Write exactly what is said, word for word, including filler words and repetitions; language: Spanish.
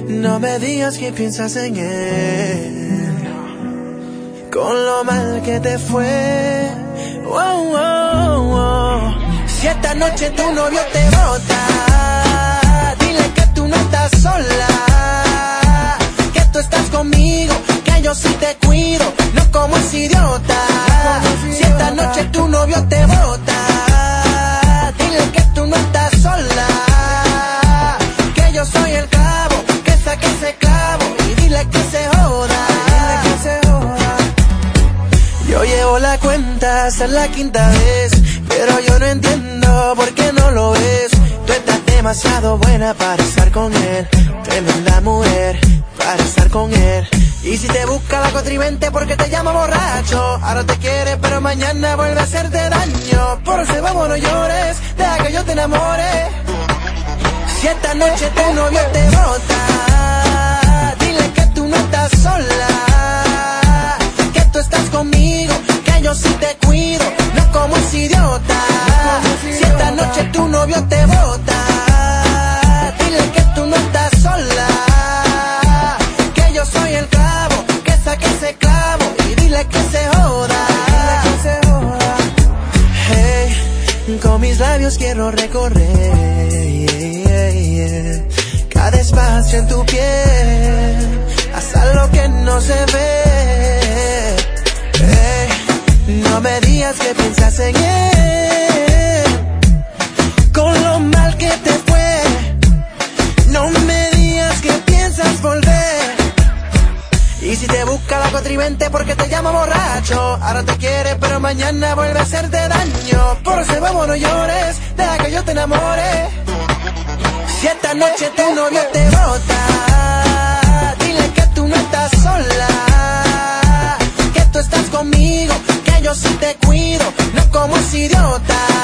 No me digas que piensas en él, con lo mal que te fue. Oh, oh, oh. Si esta noche tu novio te bota, dile que tú no estás sola, que tú estás conmigo, que yo sí te cuido, no como ese idiota. Si esta noche tu novio te bota, dile que tú no estás sola, que yo soy el clavo, que saque ese clavo, y dile que se joda. Yo llevo la cuenta, esta es la quinta vez, pero yo no entiendo por qué no lo ves. Tú estás demasiado buena para estar con él, tremenda mujer para estar con él. Y si te busca la contrivente porque te llama borracho, ahora te quiere pero mañana vuelve a hacerte daño. Por eso vamos, no llores, deja que yo te enamore. Si esta noche tu novio te bota, dile que tú no estás sola, que tú estás conmigo, que yo sí te cuido, no como ese idiota. Si esta noche tu novio te bota, dile que tú no estás sola, que yo soy el clavo, que saque ese clavo, y dile que se joda. Hey, con mis labios quiero recorrer cada espacio en tu piel, hasta lo que no se ve. Hey, no me digas que piensas en él, con lo mal que te fue. No me digas que piensas volver. Y si te busca la contrivente porque te llama borracho, ahora te quiere pero mañana vuelve a hacerte daño. Por eso vamos, no llores, deja que yo te enamore. Si esta noche tu novio te bota, dile que tú no estás sola, que tú estás conmigo, que yo sí te cuido, no como ese idiota.